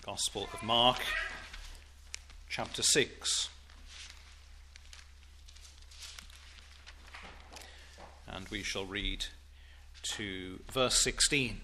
Gospel of Mark, chapter 6. And we shall read to verse 16.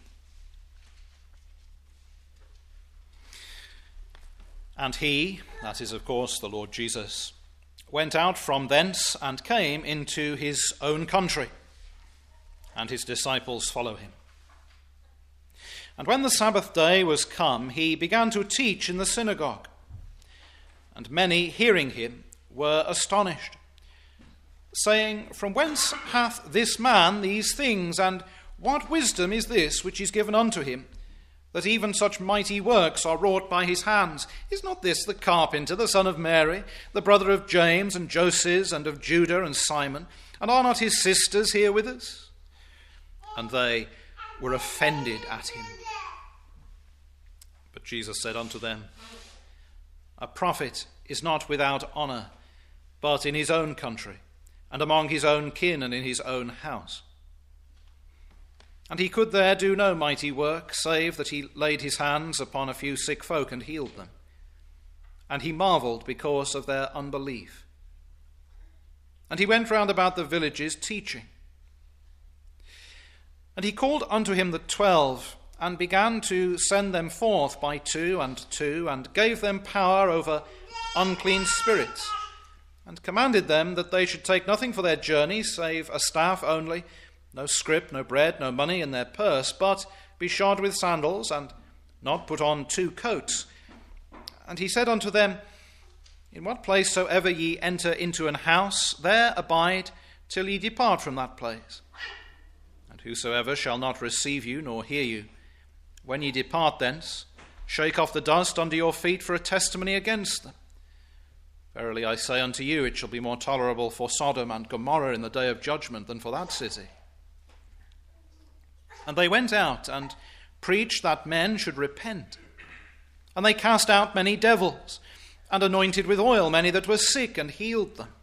And he, that is of course the Lord Jesus, went out from thence and came into his own country, and his disciples follow him. And when the Sabbath day was come, he began to teach in the synagogue. And many, hearing him, were astonished, saying, From whence hath this man these things, and what wisdom is this which is given unto him, that even such mighty works are wrought by his hands? Is not this the carpenter, the son of Mary, the brother of James and Joses, and of Judah and Simon? And are not his sisters here with us? And they were offended at him. But Jesus said unto them, A prophet is not without honour, but in his own country, and among his own kin, and in his own house. And he could there do no mighty work, save that he laid his hands upon a few sick folk and healed them. And he marvelled because of their unbelief. And he went round about the villages teaching. And he called unto him the 12, and began to send them forth by two, and gave them power over unclean spirits, and commanded them that they should take nothing for their journey, save a staff only, no scrip, no bread, no money in their purse, but be shod with sandals, and not put on 2 coats. And he said unto them, In what place soever ye enter into an house, there abide till ye depart from that place. And whosoever shall not receive you nor hear you, when ye depart thence, shake off the dust under your feet for a testimony against them. Verily I say unto you, it shall be more tolerable for Sodom and Gomorrah in the day of judgment than for that city. And they went out and preached that men should repent. And they cast out many devils, and anointed with oil many that were sick, and healed them.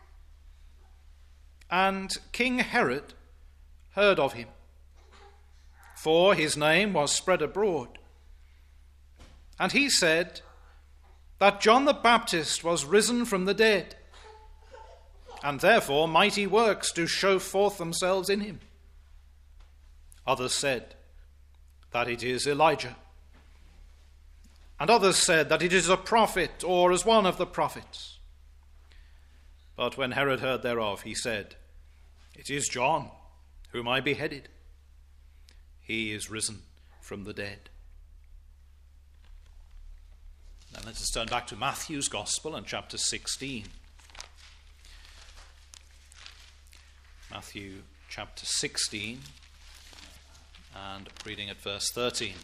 And King Herod heard of him, for his name was spread abroad. And he said that John the Baptist was risen from the dead, and therefore mighty works do show forth themselves in him. Others said that it is Elijah, and others said that it is a prophet, or as one of the prophets. But when Herod heard thereof, he said, It is John, whom I beheaded. He is risen from the dead. Now let us turn back to Matthew's Gospel and chapter 16. Matthew chapter 16 and reading at verse 13.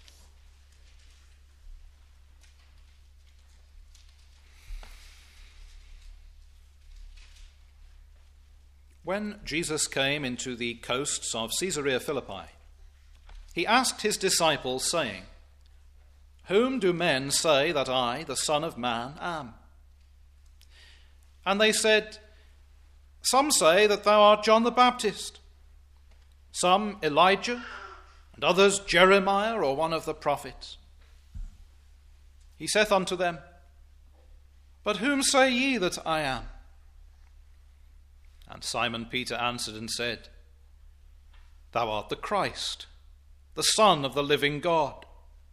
When Jesus came into the coasts of Caesarea Philippi, he asked his disciples, saying, Whom do men say that I, the Son of Man, am? And they said, Some say that thou art John the Baptist, some Elijah, and others Jeremiah, or one of the prophets. He saith unto them, But whom say ye that I am? And Simon Peter answered and said, Thou art the Christ, the Son of the living God.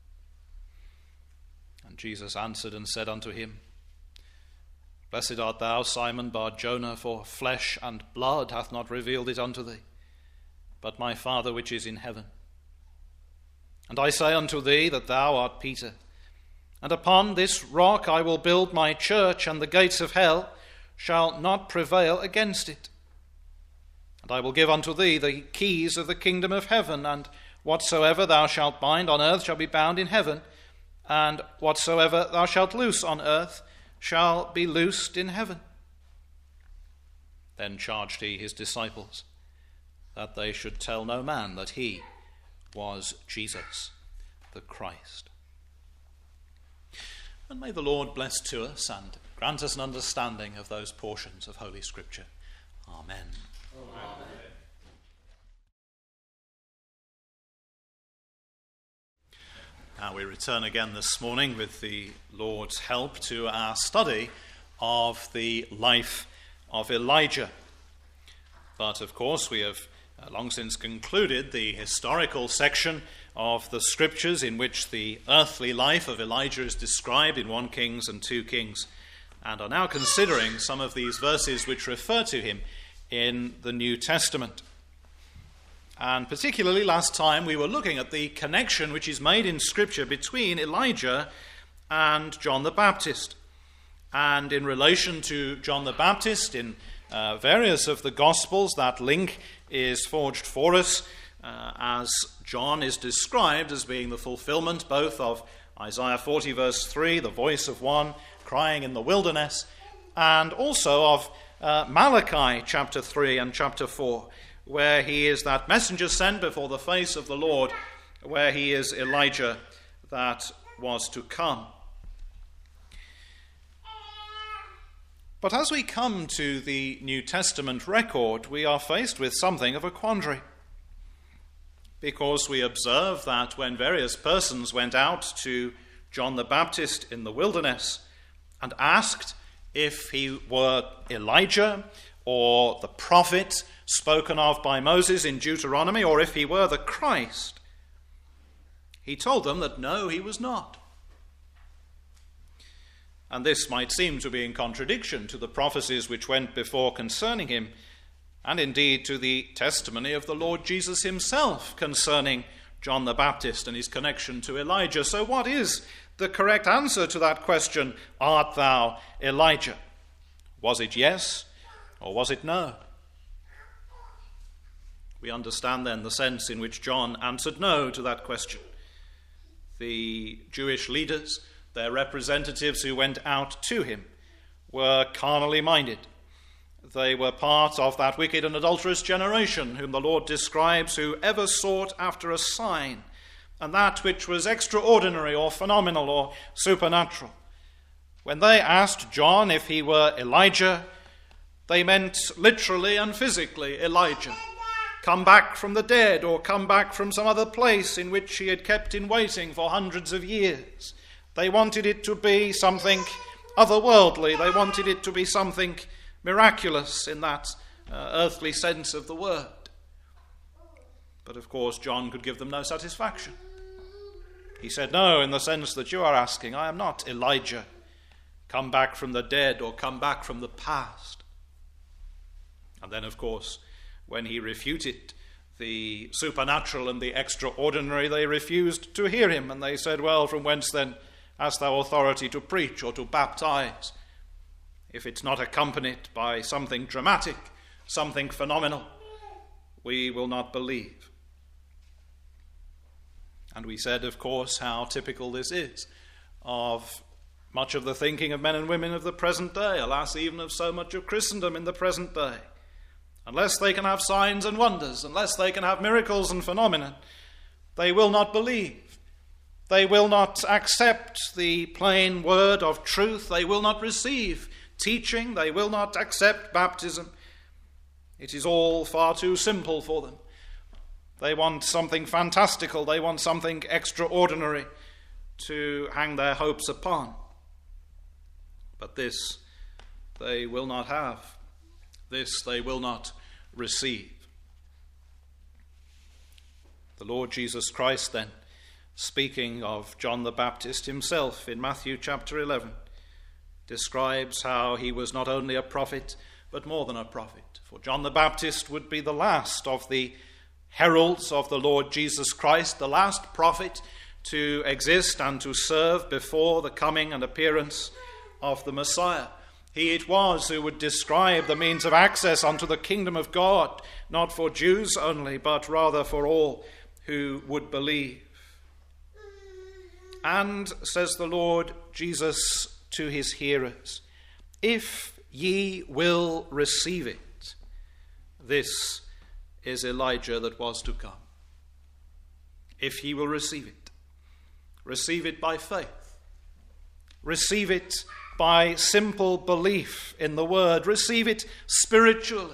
And Jesus answered and said unto him, Blessed art thou, Simon Bar-Jonah, for flesh and blood hath not revealed it unto thee, but my Father which is in heaven. And I say unto thee that thou art Peter, and upon this rock I will build my church, and the gates of hell shall not prevail against it. And I will give unto thee the keys of the kingdom of heaven, and whatsoever thou shalt bind on earth shall be bound in heaven, and whatsoever thou shalt loose on earth shall be loosed in heaven. Then charged he his disciples that they should tell no man that he was Jesus the Christ. And may the Lord bless to us and grant us an understanding of those portions of Holy Scripture. Amen. Amen. We return again this morning with the Lord's help to our study of the life of Elijah. But of course we have long since concluded the historical section of the scriptures in which the earthly life of Elijah is described in 1 Kings and 2 Kings, and are now considering some of these verses which refer to him in the New Testament. And particularly last time we were looking at the connection which is made in Scripture between Elijah and John the Baptist. And in relation to John the Baptist, in various of the Gospels, that link is forged for us as John is described as being the fulfillment both of Isaiah 40 verse 3, the voice of one crying in the wilderness, and also of Malachi chapter 3 and chapter 4, where he is that messenger sent before the face of the Lord, where he is Elijah that was to come. But as we come to the New Testament record, we are faced with something of a quandary, because we observe that when various persons went out to John the Baptist in the wilderness and asked if he were Elijah or the prophet spoken of by Moses in Deuteronomy, or if he were the Christ, he told them that no, he was not. And this might seem to be in contradiction to the prophecies which went before concerning him, and indeed to the testimony of the Lord Jesus himself concerning John the Baptist and his connection to Elijah. So what is the correct answer to that question, art thou Elijah? Was it yes, or was it no? We understand then the sense in which John answered no to that question. The Jewish leaders, their representatives who went out to him, were carnally minded. They were part of that wicked and adulterous generation whom the Lord describes, who ever sought after a sign, and that which was extraordinary or phenomenal or supernatural. When they asked John if he were Elijah, they meant literally and physically Elijah, come back from the dead, or come back from some other place in which he had kept in waiting for hundreds of years. They wanted it to be something otherworldly. They wanted it to be something miraculous in that earthly sense of the word. But of course, John could give them no satisfaction. He said, no, in the sense that you are asking, I am not Elijah, come back from the dead or come back from the past. And then, of course, when he refuted the supernatural and the extraordinary, they refused to hear him, and they said, well, from whence then hast thou authority to preach or to baptize, if it's not accompanied by something dramatic, something phenomenal? We will not believe. And we said, of course, how typical this is of much of the thinking of men and women of the present day, alas, even of so much of Christendom in the present day. Unless they can have signs and wonders, unless they can have miracles and phenomena, they will not believe. They will not accept the plain word of truth. They will not receive teaching. They will not accept baptism. It is all far too simple for them. They want something fantastical. They want something extraordinary to hang their hopes upon. But this they will not have. This they will not receive. The Lord Jesus Christ then, speaking of John the Baptist himself in Matthew chapter 11, describes how he was not only a prophet, but more than a prophet. For John the Baptist would be the last of the heralds of the Lord Jesus Christ, the last prophet to exist and to serve before the coming and appearance of the Messiah. He it was who would describe the means of access unto the kingdom of God, not for Jews only, but rather for all who would believe. And, says the Lord Jesus to his hearers, if ye will receive it, this is Elijah that was to come. If ye will receive it by faith. Receive it by simple belief in the word. Receive it spiritually.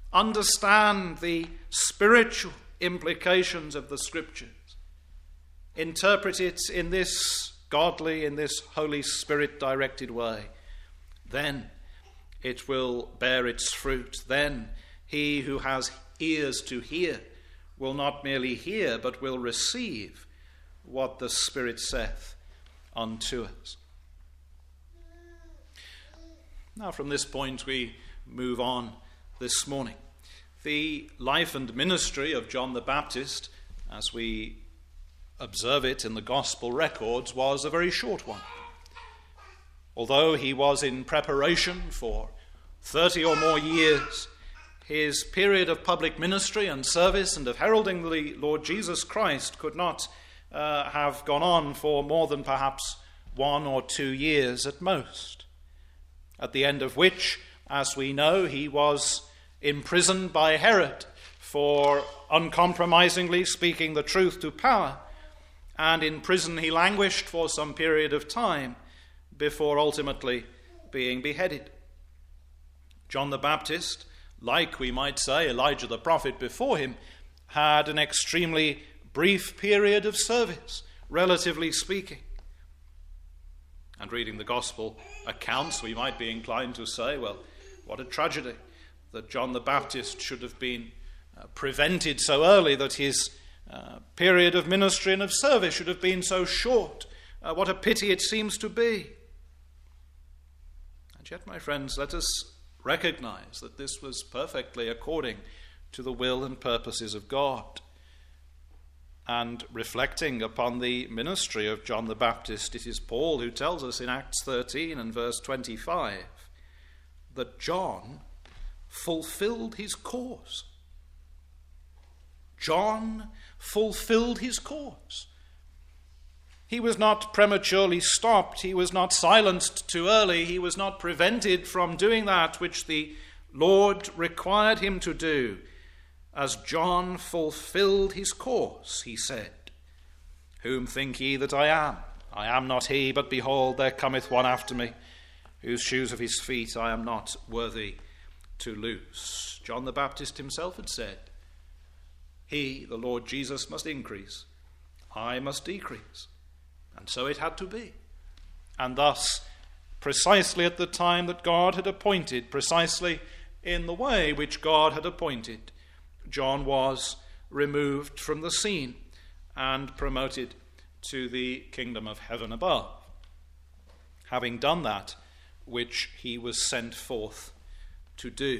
Understand the spiritual implications of the scriptures. interpret it in this godly, in this Holy Spirit-directed way, then it will bear its fruit. Then he who has ears to hear will not merely hear, but will receive what the Spirit saith unto us. Now from this point we move on this morning. The life and ministry of John the Baptist, as we observe it in the gospel records, was a very short one. Although he was in preparation for 30 or more years, his period of public ministry and service and of heralding the Lord Jesus Christ could not have gone on for more than perhaps 1 or 2 years at most, at the end of which, as we know, he was imprisoned by Herod for uncompromisingly speaking the truth to power, and in prison he languished for some period of time before ultimately being beheaded. John the Baptist, like we might say Elijah the prophet before him, had an extremely brief period of service, relatively speaking. And reading the gospel accounts, we might be inclined to say, well, what a tragedy that John the Baptist should have been prevented so early, that his period of ministry and of service should have been so short. What a pity it seems to be. And yet, my friends, let us recognize that this was perfectly according to the will and purposes of God. And reflecting upon the ministry of John the Baptist, it is Paul who tells us in Acts 13 and verse 25 that John fulfilled his course. John fulfilled his course. He was not prematurely stopped. He was not silenced too early. He was not prevented from doing that which the Lord required him to do. As John fulfilled his course, he said, "Whom think ye that I am? I am not he, but behold, there cometh one after me, whose shoes of his feet I am not worthy to loose." John the Baptist himself had said, he, the Lord Jesus, must increase, I must decrease. And so it had to be. And thus, precisely at the time that God had appointed, precisely in the way which God had appointed, John was removed from the scene and promoted to the kingdom of heaven above, having done that which he was sent forth to do.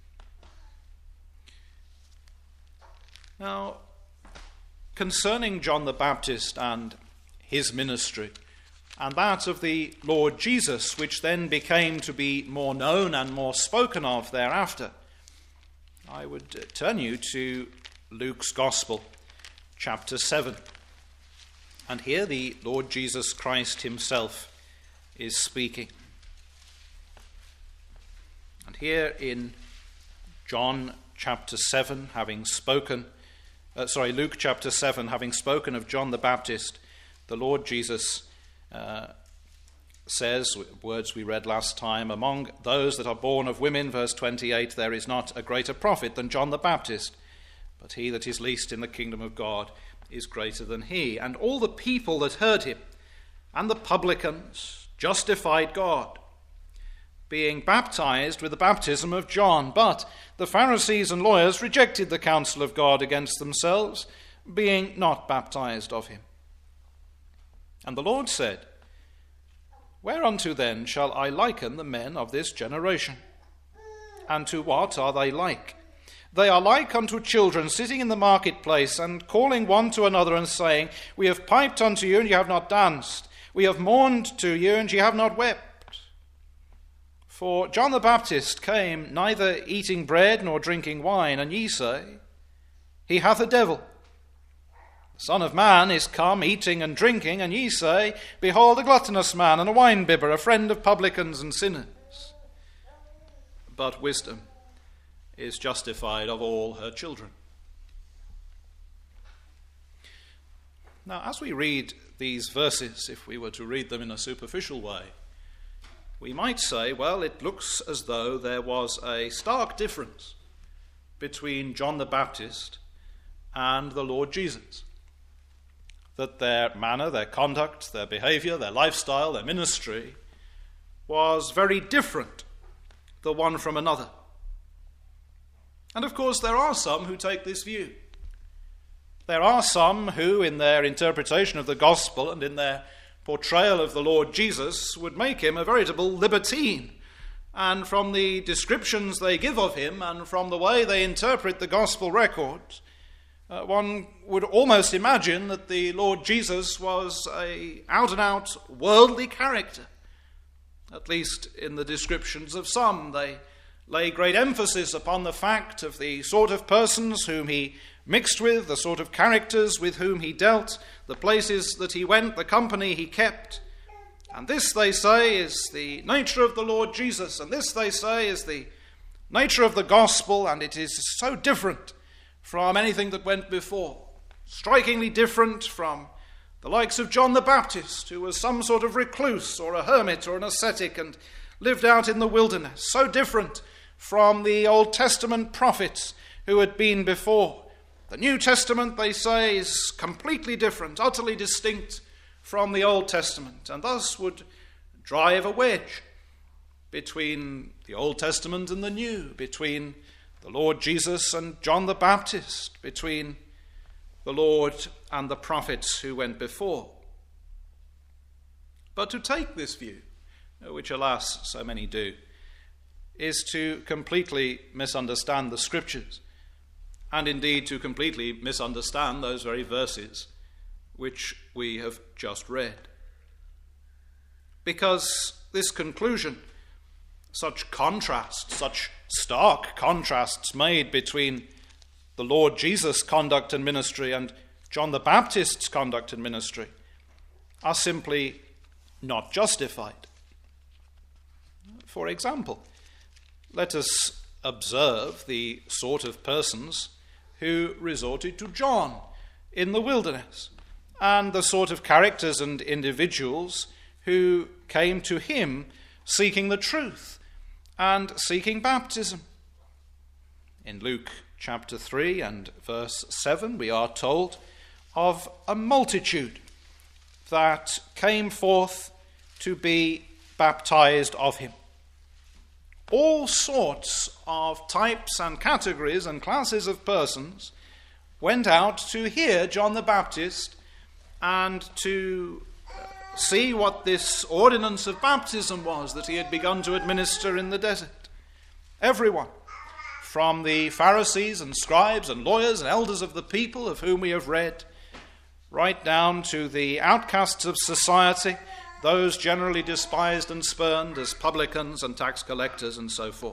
Now, concerning John the Baptist and his ministry, and that of the Lord Jesus, which then became to be more known and more spoken of thereafter, I would turn you to Luke's Gospel, chapter 7. And here the Lord Jesus Christ himself is speaking. And here in John chapter 7, Luke chapter 7, having spoken of John the Baptist, the Lord Jesus says, words we read last time, "Among those that are born of women," verse 28, "there is not a greater prophet than John the Baptist, but he that is least in the kingdom of God is greater than he. And all the people that heard him and the publicans justified God, being baptized with the baptism of John. But the Pharisees and lawyers rejected the counsel of God against themselves, being not baptized of him. And the Lord said, Whereunto then shall I liken the men of this generation? And to what are they like? They are like unto children sitting in the marketplace, and calling one to another, and saying, We have piped unto you, and ye have not danced. We have mourned to you, and ye have not wept. For John the Baptist came neither eating bread nor drinking wine, and ye say, He hath a devil. The Son of Man is come eating and drinking, and ye say, Behold, a gluttonous man, and a winebibber, a friend of publicans and sinners. But wisdom is justified of all her children. Now, as we read these verses, if we were to read them in a superficial way, we might say, well, it looks as though there was a stark difference between John the Baptist and the Lord Jesus. that their manner, their conduct, their behavior, their lifestyle, their ministry was very different, the one from another. And of course, there are some who take this view. There are some who, in their interpretation of the gospel and in their portrayal of the Lord Jesus, would make him a veritable libertine. And from the descriptions they give of him and from the way they interpret the gospel record, one would almost imagine that the Lord Jesus was an out-and-out worldly character. At least in the descriptions of some, they lay great emphasis upon the fact of the sort of persons whom he mixed with, the sort of characters with whom he dealt, the places that he went, the company he kept. And this, they say, is the nature of the Lord Jesus, and this, they say, is the nature of the gospel, and it is so different from anything that went before, strikingly different from the likes of John the Baptist, who was some sort of recluse or a hermit or an ascetic and lived out in the wilderness, so different from the Old Testament prophets who had been before. The New Testament, they say, is completely different, utterly distinct from the Old Testament, and thus would drive a wedge between the Old Testament and the New, between the Lord Jesus and John the Baptist, between the Lord and the prophets who went before. But to take this view, which alas so many do, is to completely misunderstand the Scriptures, and indeed to completely misunderstand those very verses which we have just read. Because this conclusion, such contrasts, such stark contrasts made between the Lord Jesus' conduct and ministry and John the Baptist's conduct and ministry, are simply not justified. For example, let us observe the sort of persons who resorted to John in the wilderness, and the sort of characters and individuals who came to him seeking the truth and seeking baptism. In Luke chapter 3 and verse 7, we are told of a multitude that came forth to be baptized of him. All sorts of types and categories and classes of persons went out to hear John the Baptist and to see what this ordinance of baptism was that he had begun to administer in the desert. Everyone, from the Pharisees and scribes and lawyers and elders of the people of whom we have read, right down to the outcasts of society, those generally despised and spurned as publicans and tax collectors and so forth.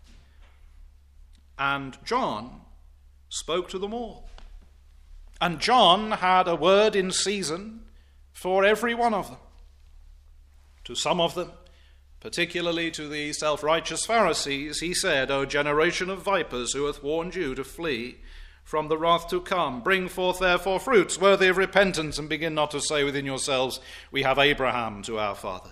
And John spoke to them all. And John had a word in season for every one of them. To some of them, particularly to the self-righteous Pharisees, he said, O generation of vipers, who hath warned you to flee from the wrath to come, bring forth therefore fruits worthy of repentance, and begin not to say within yourselves, we have Abraham to our father.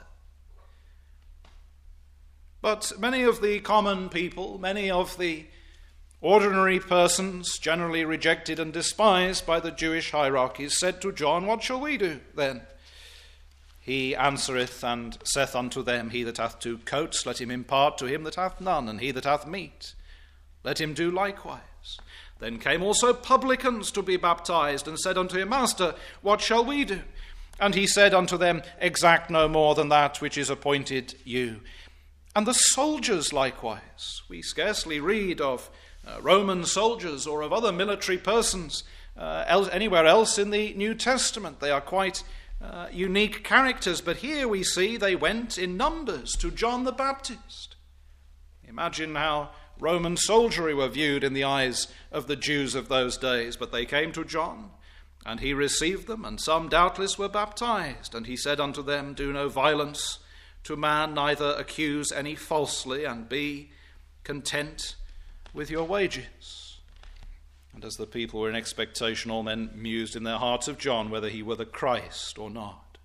But many of the common people, many of the ordinary persons, generally rejected and despised by the Jewish hierarchies, said to John, What shall we do then? He answereth and saith unto them, He that hath 2 coats, let him impart to him that hath none, and he that hath meat, let him do likewise. Then came also publicans to be baptized, and said unto him, Master, what shall we do? And he said unto them, Exact no more than that which is appointed you. And the soldiers likewise. We scarcely read of Roman soldiers or of other military persons anywhere else in the New Testament. They are quite unique characters, but here we see they went in numbers to John the Baptist. Imagine how Roman soldiery were viewed in the eyes of the Jews of those days, but they came to John, and he received them, and some doubtless were baptized. And he said unto them, Do no violence to man, neither accuse any falsely, and be content with your wages. And as the people were in expectation, all men mused in their hearts of John, whether he were the Christ or not.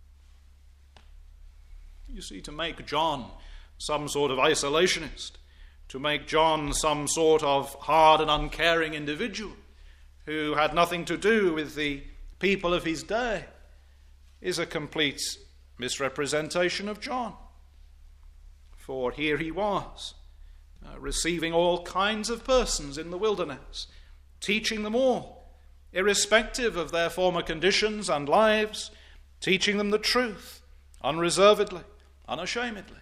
You see, to make John some sort of isolationist, to make John some sort of hard and uncaring individual who had nothing to do with the people of his day is a complete misrepresentation of John. For here he was, receiving all kinds of persons in the wilderness, teaching them all, irrespective of their former conditions and lives, teaching them the truth, unreservedly, unashamedly,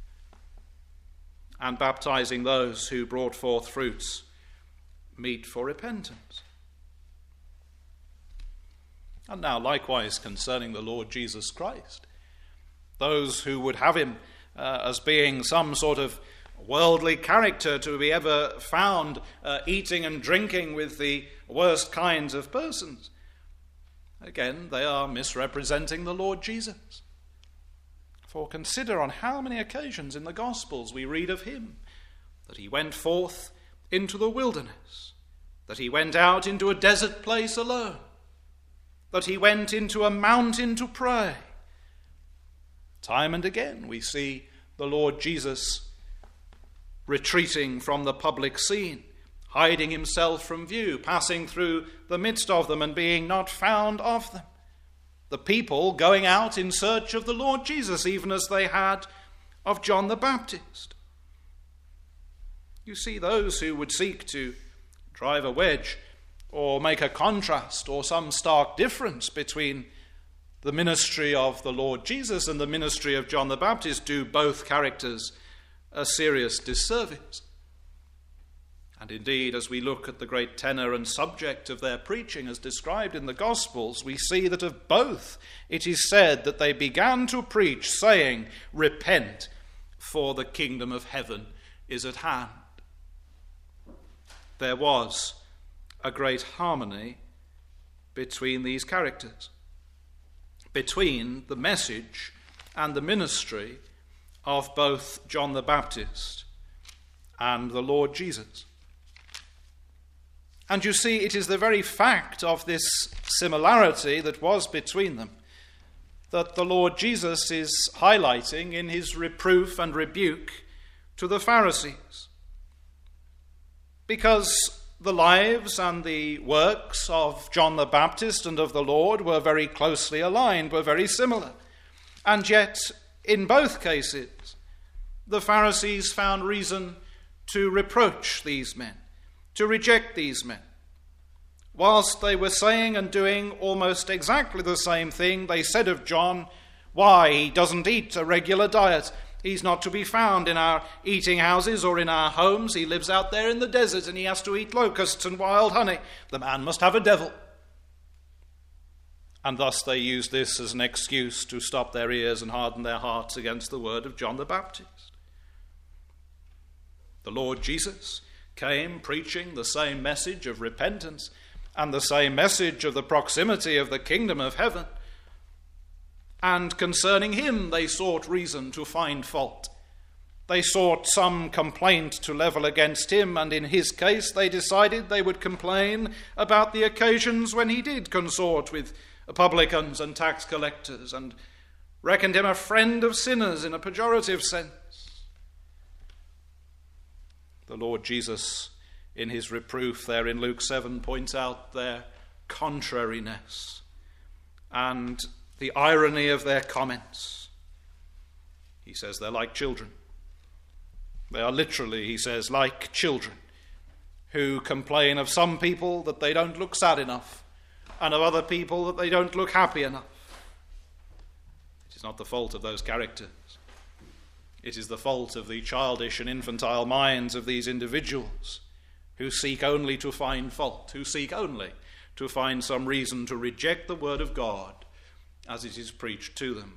and baptizing those who brought forth fruits meet for repentance. And now likewise concerning the Lord Jesus Christ, those who would have him as being some sort of worldly character to be ever found eating and drinking with the worst kinds of persons, again, they are misrepresenting the Lord Jesus. For consider on how many occasions in the Gospels we read of him, that he went forth into the wilderness, that he went out into a desert place alone, that he went into a mountain to pray. Time and again we see the Lord Jesus retreating from the public scene, hiding himself from view, passing through the midst of them and being not found of them. The people going out in search of the Lord Jesus, even as they had of John the Baptist. You see, those who would seek to drive a wedge or make a contrast or some stark difference between the ministry of the Lord Jesus and the ministry of John the Baptist do both characters a serious disservice. And indeed, as we look at the great tenor and subject of their preaching as described in the Gospels, we see that of both it is said that they began to preach, saying, "Repent, for the kingdom of heaven is at hand." There was a great harmony between these characters, between the message and the ministry of both John the Baptist and the Lord Jesus. And you see, it is the very fact of this similarity that was between them that the Lord Jesus is highlighting in his reproof and rebuke to the Pharisees. Because the lives and the works of John the Baptist and of the Lord were very closely aligned, were very similar. And yet, in both cases, the Pharisees found reason to reproach these men, to reject these men. Whilst they were saying and doing almost exactly the same thing, they said of John, "Why, he doesn't eat a regular diet. He's not to be found in our eating houses or in our homes. He lives out there in the desert and he has to eat locusts and wild honey. The man must have a devil." And thus they used this as an excuse to stop their ears and harden their hearts against the word of John the Baptist. The Lord Jesus came preaching the same message of repentance and the same message of the proximity of the kingdom of heaven. And concerning him they sought reason to find fault. They sought some complaint to level against him, and in his case they decided they would complain about the occasions when he did consort with publicans and tax collectors and reckoned him a friend of sinners in a pejorative sense. The Lord Jesus, in his reproof there in Luke 7, points out their contrariness and the irony of their comments. He says they're like children. They are literally, he says, like children who complain of some people that they don't look sad enough and of other people that they don't look happy enough. It is not the fault of those characters. It is the fault of the childish and infantile minds of these individuals who seek only to find fault, who seek only to find some reason to reject the word of God as it is preached to them.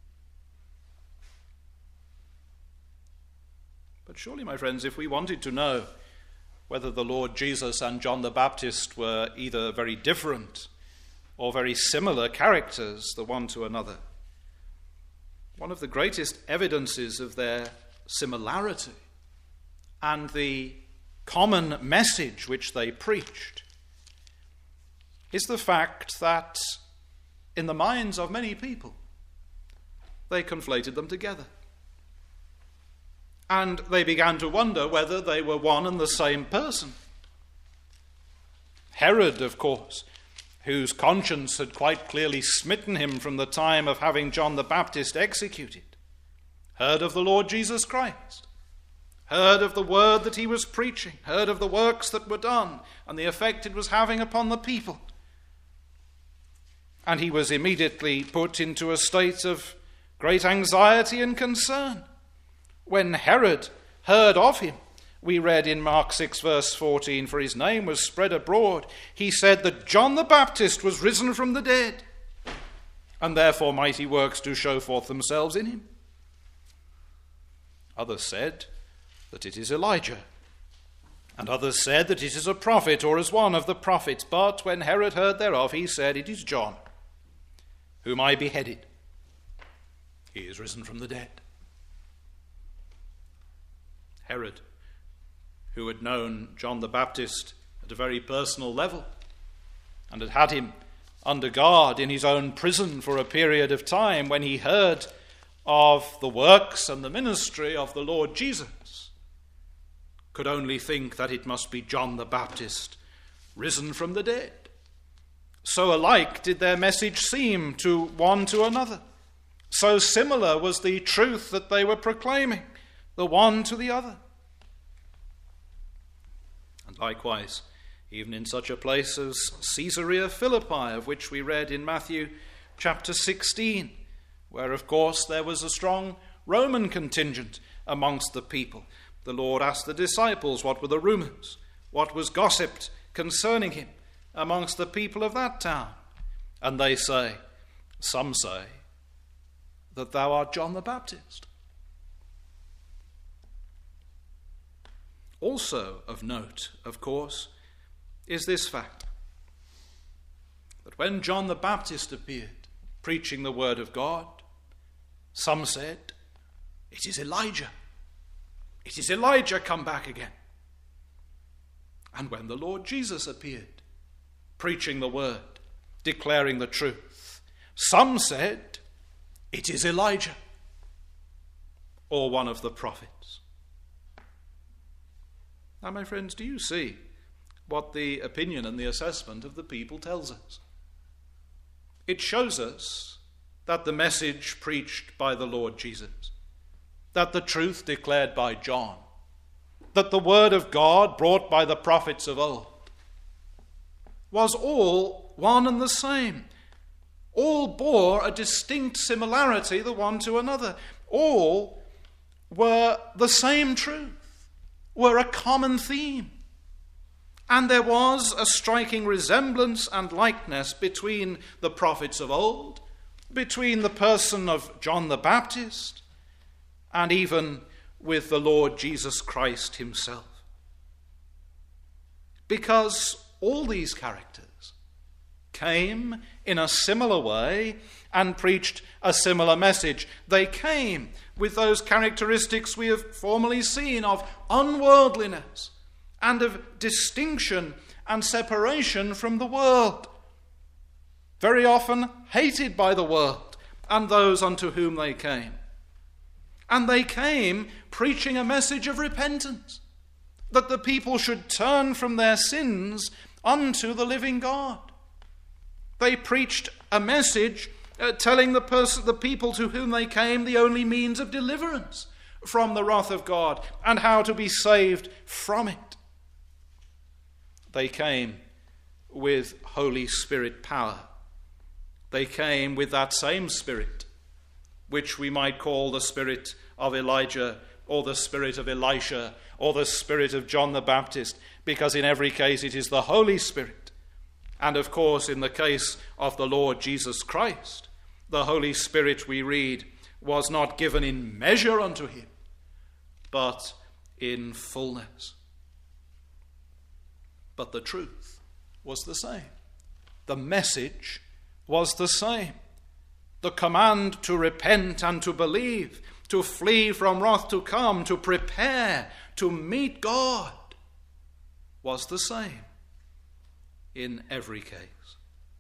But surely, my friends, if we wanted to know whether the Lord Jesus and John the Baptist were either very different or very similar characters, the one to another, one of the greatest evidences of their similarity and the common message which they preached is the fact that in the minds of many people they conflated them together. And they began to wonder whether they were one and the same person. Herod, of course, whose conscience had quite clearly smitten him from the time of having John the Baptist executed, heard of the Lord Jesus Christ, heard of the word that he was preaching, heard of the works that were done and the effect it was having upon the people. And he was immediately put into a state of great anxiety and concern. When Herod heard of him, we read in Mark 6 verse 14, "For his name was spread abroad, he said that John the Baptist was risen from the dead, and therefore mighty works do show forth themselves in him." Others said that it is Elijah, and others said that it is a prophet or as one of the prophets. But when Herod heard thereof, he said, "It is John, whom I beheaded. He is risen from the dead." Herod, who had known John the Baptist at a very personal level and had had him under guard in his own prison for a period of time, when he heard of the works and the ministry of the Lord Jesus, could only think that it must be John the Baptist risen from the dead. So alike did their message seem to one to another. So similar was the truth that they were proclaiming, the one to the other. And likewise, even in such a place as Caesarea Philippi, of which we read in Matthew chapter 16, where of course there was a strong Roman contingent amongst the people, the Lord asked the disciples what were the rumors, what was gossiped concerning him amongst the people of that town. And they say, some say, that thou art John the Baptist. Also of note, of course, is this fact, that when John the Baptist appeared, preaching the word of God, some said, it is Elijah. It is Elijah come back again. And when the Lord Jesus appeared, preaching the word, declaring the truth, some said, it is Elijah, or one of the prophets. Now, my friends, do you see what the opinion and the assessment of the people tells us? It shows us that the message preached by the Lord Jesus, that the truth declared by John, that the word of God brought by the prophets of old, was all one and the same. All bore a distinct similarity the one to another. All were the same truth, were a common theme. And there was a striking resemblance and likeness between the prophets of old, between the person of John the Baptist, and even with the Lord Jesus Christ himself. Because all these characters came in a similar way and preached a similar message. They came with those characteristics we have formerly seen of unworldliness and of distinction and separation from the world, very often hated by the world and those unto whom they came. And they came preaching a message of repentance, that the people should turn from their sins unto the living God. They preached a message telling the people to whom they came the only means of deliverance from the wrath of God and how to be saved from it. They came with Holy Spirit power. They came with that same Spirit, which we might call the spirit of Elijah or the spirit of Elisha or the spirit of John the Baptist, because in every case it is the Holy Spirit. And of course, in the case of the Lord Jesus Christ, the Holy Spirit, we read, was not given in measure unto him, but in fullness. But the truth was the same. The message was the same. The command to repent and to believe, to flee from wrath to come, to prepare, to meet God, was the same in every case.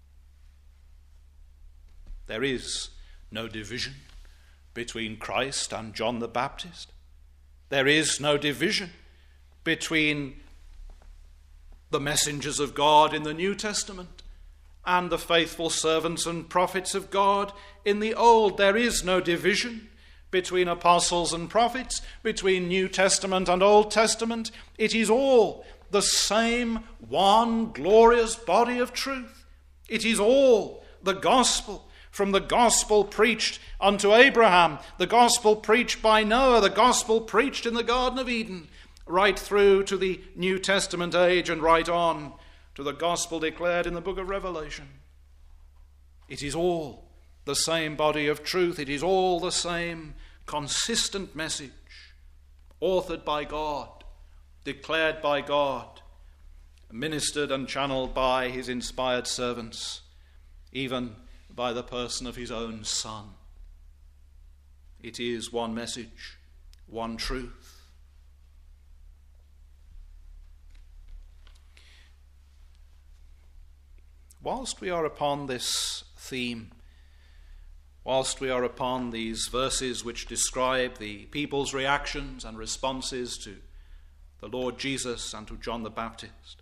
There is no division between Christ and John the Baptist. There is no division between the messengers of God in the New Testament and the faithful servants and prophets of God in the Old. There is no division between apostles and prophets, between New Testament and Old Testament. It is all the same one glorious body of truth. It is all the gospel, from the gospel preached unto Abraham, the gospel preached by Noah, the gospel preached in the Garden of Eden, right through to the New Testament age and right on to the gospel declared in the book of Revelation. It is all the same body of truth. It is all the same consistent message, authored by God, declared by God, ministered and channeled by his inspired servants, even by the person of his own Son. It is one message, one truth. Whilst we are upon this theme, whilst we are upon these verses which describe the people's reactions and responses to the Lord Jesus and to John the Baptist,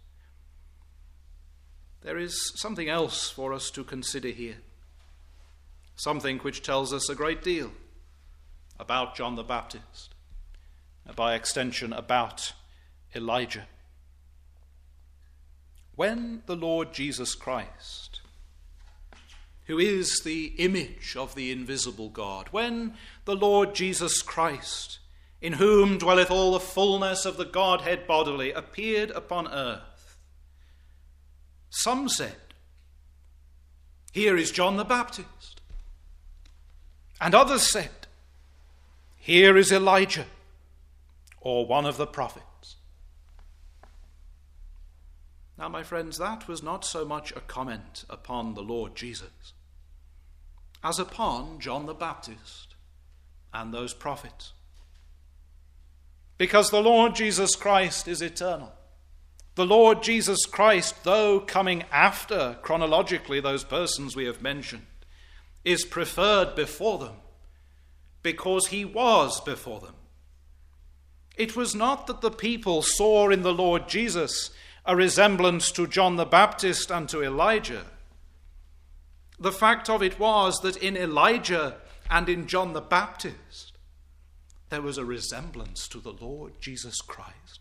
there is something else for us to consider here, something which tells us a great deal about John the Baptist, and by extension about Elijah. When the Lord Jesus Christ, who is the image of the invisible God, when the Lord Jesus Christ, in whom dwelleth all the fullness of the Godhead bodily, appeared upon earth, some said, "Here is John the Baptist." And others said, "Here is Elijah," or one of the prophets. Now, my friends, that was not so much a comment upon the Lord Jesus as upon John the Baptist and those prophets. Because the Lord Jesus Christ is eternal. The Lord Jesus Christ, though coming after chronologically those persons we have mentioned, is preferred before them because he was before them. It was not that the people saw in the Lord Jesus a resemblance to John the Baptist and to Elijah. The fact of it was that in Elijah and in John the Baptist, there was a resemblance to the Lord Jesus Christ.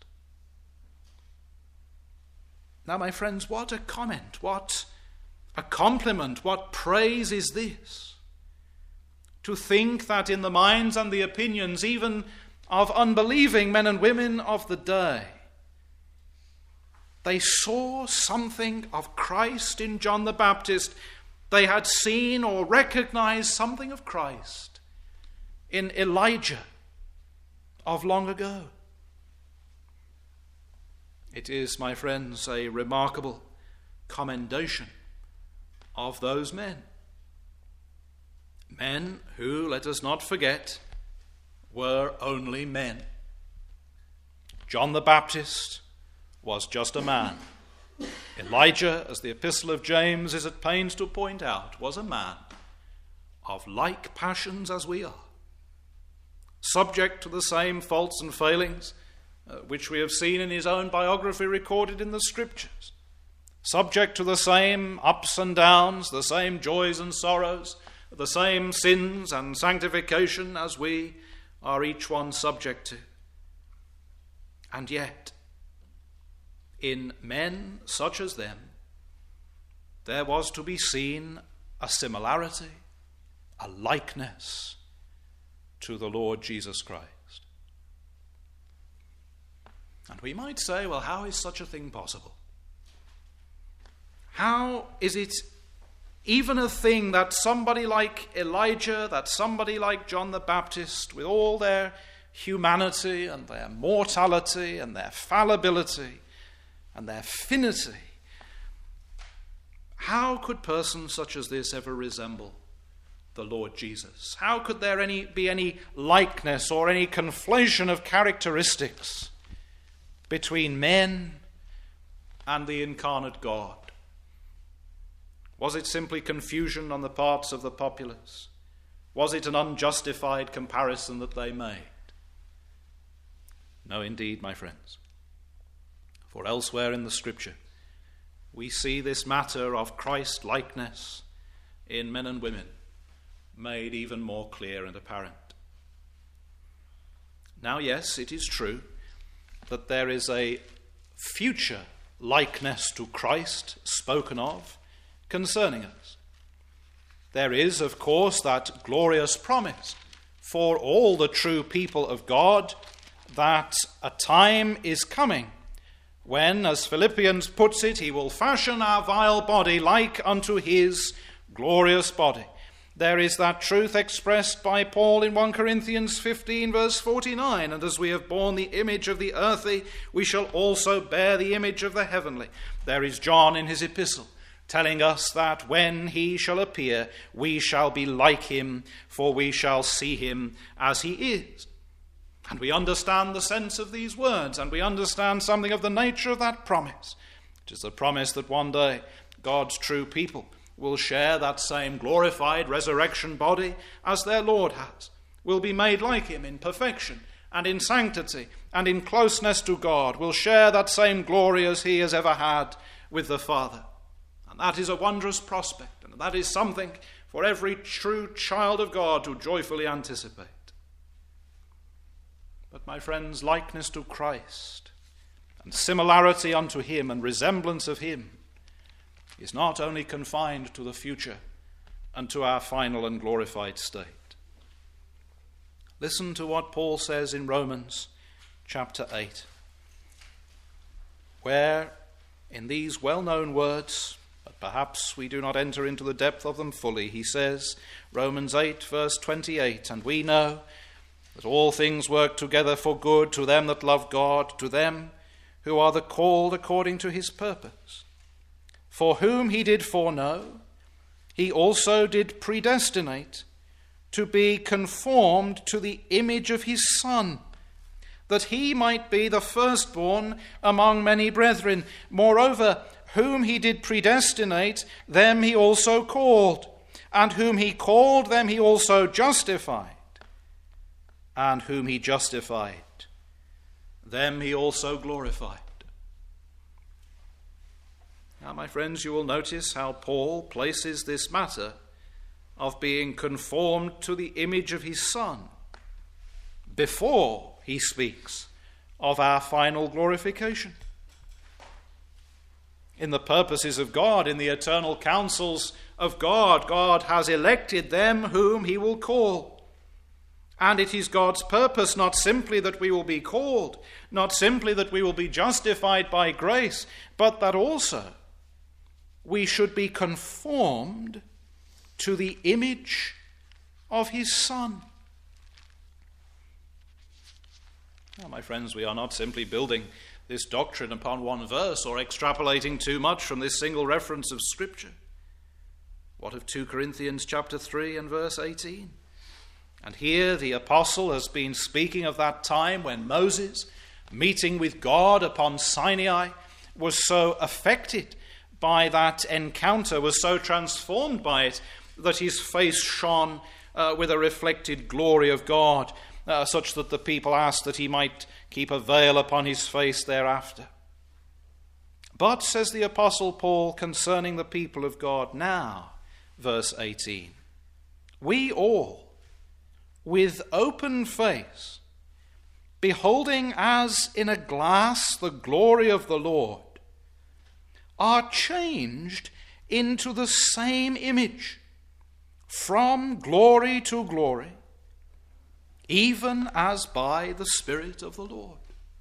Now, my friends, what a comment, what a compliment, what praise is this? To think that in the minds and the opinions even of unbelieving men and women of the day, they saw something of Christ in John the Baptist. They had seen or recognized something of Christ in Elijah of long ago. It is, my friends, a remarkable commendation of those men. Men who, let us not forget, were only men. John the Baptist was just a man. Elijah, as the Epistle of James is at pains to point out, was a man of like passions as we are, subject to the same faults and failings which we have seen in his own biography recorded in the Scriptures, subject to the same ups and downs, the same joys and sorrows, the same sins and sanctification as we are each one subject to. And yet, in men such as them, there was to be seen a similarity, a likeness to the Lord Jesus Christ. And we might say, well, how is such a thing possible? How is it even a thing that somebody like Elijah, that somebody like John the Baptist, with all their humanity and their mortality and their fallibility and their finity, how could persons such as this ever resemble the Lord Jesus? How could there be any likeness or any conflation of characteristics between men and the incarnate God? Was it simply confusion on the parts of the populace? Was it an unjustified comparison that they made? No, indeed, my friends. For elsewhere in the Scripture, we see this matter of Christ-likeness in men and women made even more clear and apparent. Now, yes, it is true that there is a future likeness to Christ spoken of concerning us. There is, of course, that glorious promise for all the true people of God that a time is coming when, as Philippians puts it, he will fashion our vile body like unto his glorious body. There is that truth expressed by Paul in 1 Corinthians 15 verse 49, and as we have borne the image of the earthly, we shall also bear the image of the heavenly. There is John in his epistle telling us that when he shall appear, we shall be like him, for we shall see him as he is. And we understand the sense of these words, and we understand something of the nature of that promise. It is the promise that one day God's true people will share that same glorified resurrection body as their Lord has, will be made like him in perfection and in sanctity and in closeness to God, will share that same glory as he has ever had with the Father. And that is a wondrous prospect, and that is something for every true child of God to joyfully anticipate. But my friends, likeness to Christ and similarity unto him and resemblance of him is not only confined to the future and to our final and glorified state. Listen to what Paul says in Romans chapter 8, where in these well-known words, but perhaps we do not enter into the depth of them fully, he says, Romans 8 verse 28, and we know that all things work together for good to them that love God, to them who are the called according to his purpose. For whom he did foreknow, he also did predestinate to be conformed to the image of his Son, that he might be the firstborn among many brethren. Moreover, whom he did predestinate, them he also called, and whom he called, them he also justified, and whom he justified, them he also glorified. Now, my friends, you will notice how Paul places this matter of being conformed to the image of his Son before he speaks of our final glorification. In the purposes of God, in the eternal counsels of God, God has elected them whom he will call. And it is God's purpose not simply that we will be called, not simply that we will be justified by grace, but that also we should be conformed to the image of his Son. Now, my friends, we are not simply building this doctrine upon one verse or extrapolating too much from this single reference of Scripture. What of 2 Corinthians chapter 3 and verse 18? And here the apostle has been speaking of that time when Moses, meeting with God upon Sinai, was so affected by that encounter, was so transformed by it, that his face shone with a reflected glory of God, such that the people asked that he might keep a veil upon his face thereafter. But, says the Apostle Paul concerning the people of God now, verse 18, we all, with open face, beholding as in a glass the glory of the Lord, are changed into the same image, from glory to glory, even as by the Spirit of the Lord.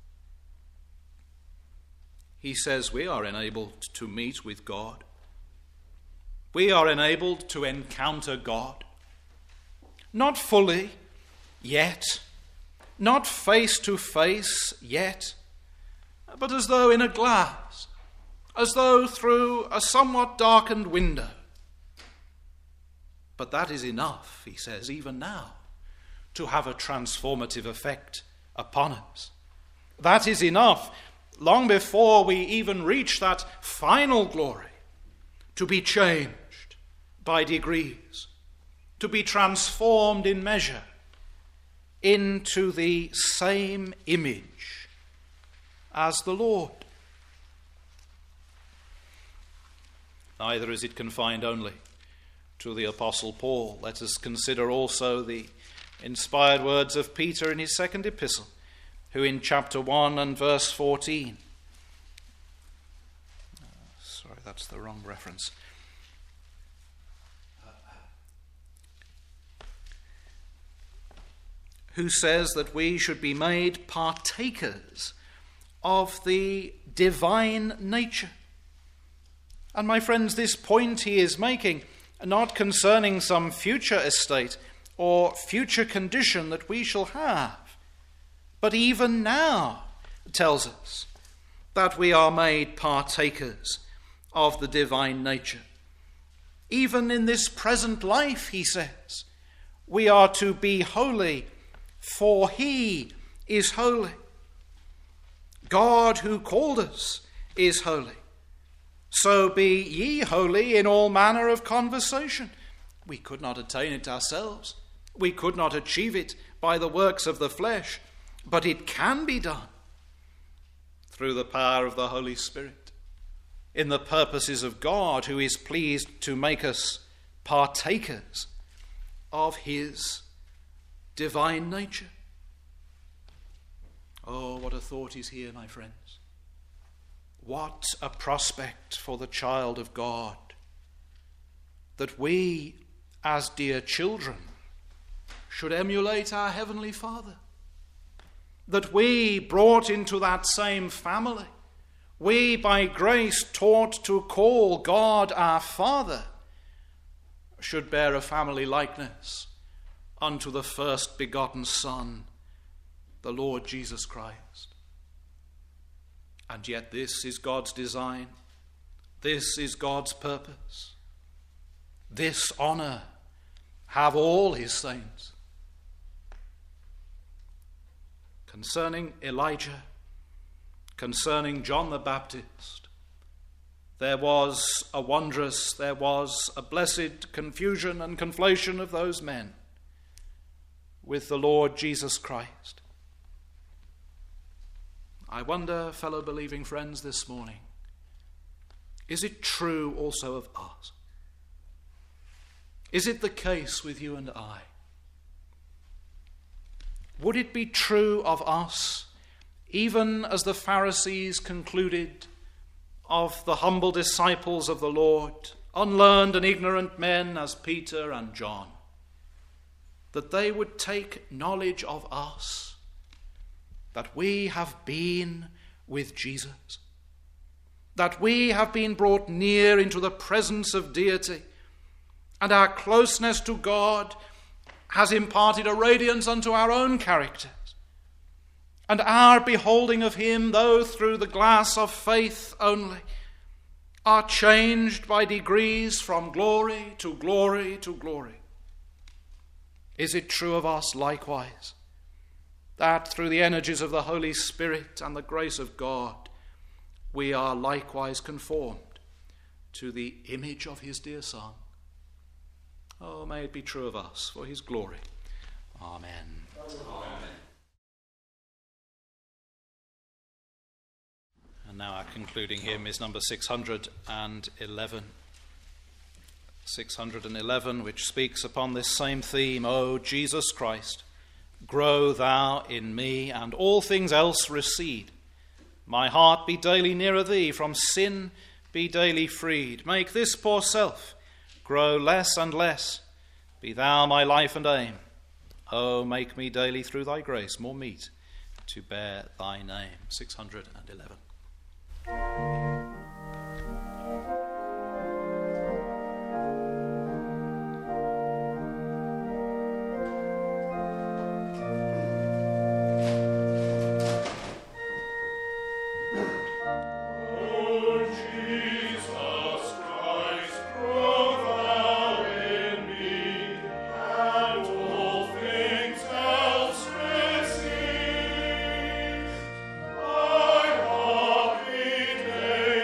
He says we are enabled to meet with God. We are enabled to encounter God. Not fully yet, not face to face yet, but as though in a glass, as though through a somewhat darkened window. But that is enough, he says, even now, to have a transformative effect upon us. That is enough, long before we even reach that final glory, to be changed by degrees, to be transformed in measure into the same image as the Lord. neither is it confined only to the Apostle Paul. Let us consider also the inspired words of Peter in his second epistle, who in chapter 1 and verse 14, sorry, that's the wrong reference, who says that we should be made partakers of the divine nature. And my friends, this point he is making, not concerning some future estate or future condition that we shall have, but even now tells us that we are made partakers of the divine nature. Even in this present life, he says, we are to be holy, for he is holy. God who called us is holy. So be ye holy in all manner of conversation. We could not attain it ourselves. We could not achieve it by the works of the flesh, but it can be done through the power of the Holy Spirit, in the purposes of God, who is pleased to make us partakers of his divine nature. Oh, what a thought is here, my friends. What a prospect for the child of God, that we, as dear children, should emulate our Heavenly Father, that we, brought into that same family, we by grace taught to call God our Father, should bear a family likeness unto the first begotten Son, the Lord Jesus Christ. And yet this is God's design. This is God's purpose. This honor have all his saints. Concerning Elijah, concerning John the Baptist, there was a blessed confusion and conflation of those men with the Lord Jesus Christ. I wonder, fellow believing friends, this morning, is it true also of us? Is it the case with you and I? Would it be true of us, even as the Pharisees concluded of the humble disciples of the Lord, unlearned and ignorant men as Peter and John, that they would take knowledge of us, that we have been with Jesus, that we have been brought near into the presence of deity, and our closeness to God has imparted a radiance unto our own characters, and our beholding of him, though through the glass of faith only, are changed by degrees from glory to glory to glory. Is it true of us likewise, that through the energies of the Holy Spirit and the grace of God, we are likewise conformed to the image of his dear Son? Oh, may it be true of us for his glory. Amen. Amen. And now our concluding hymn is number 611. 611, which speaks upon this same theme. O Jesus Christ, grow thou in me, and all things else recede. My heart be daily nearer thee, from sin be daily freed. Make this poor self grow less and less. Be thou my life and aim. Oh, make me daily through thy grace more meet to bear thy name. 611. I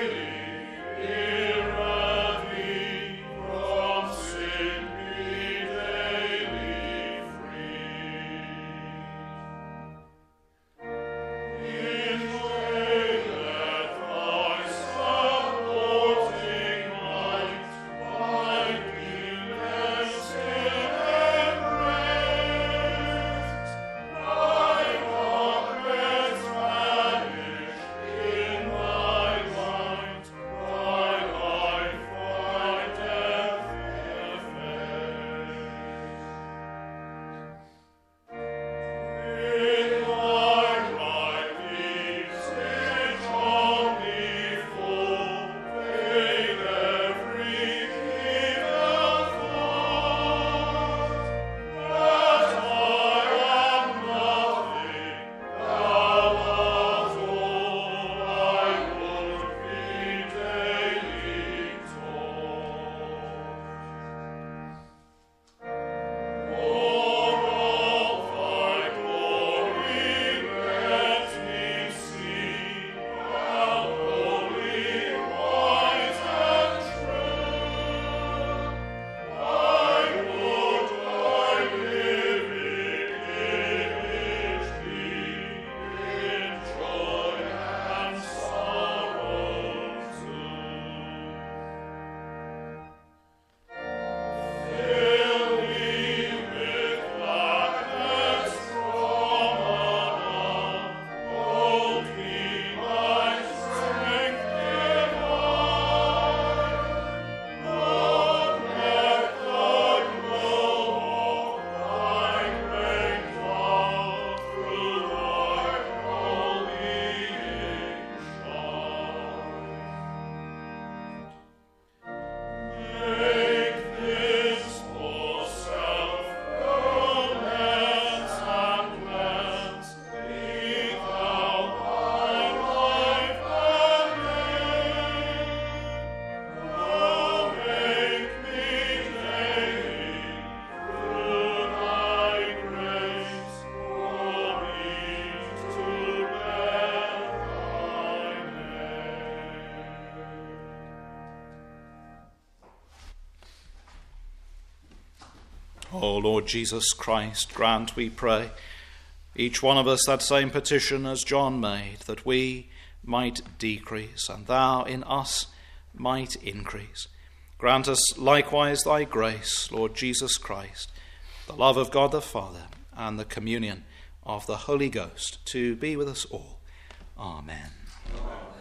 O Lord Jesus Christ, grant, we pray, each one of us that same petition as John made, that we might decrease, and thou in us might increase. Grant us likewise thy grace, Lord Jesus Christ, the love of God the Father, and the communion of the Holy Ghost, to be with us all. Amen.